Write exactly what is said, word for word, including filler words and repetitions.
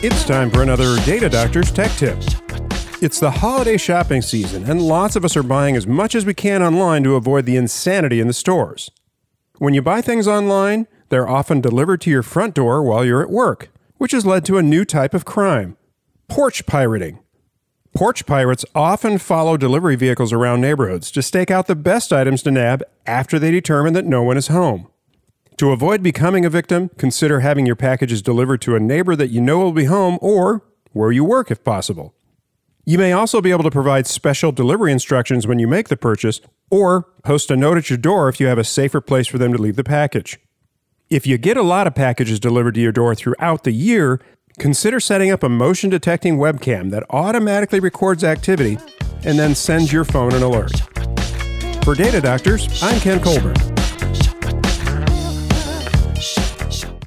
It's time for another Data Doctor's Tech Tip. It's the holiday shopping season, and lots of us are buying as much as we can online to avoid the insanity in the stores. When you buy things online, they're often delivered to your front door while you're at work, which has led to a new type of crime: porch pirating. Porch pirates often follow delivery vehicles around neighborhoods to stake out the best items to nab after they determine that no one is home. To avoid becoming a victim, consider having your packages delivered to a neighbor that you know will be home or where you work if possible. You may also be able to provide special delivery instructions when you make the purchase, or post a note at your door if you have a safer place for them to leave the package. If you get a lot of packages delivered to your door throughout the year, consider setting up a motion detecting webcam that automatically records activity and then sends your phone an alert. For Data Doctors, I'm Ken Colburn.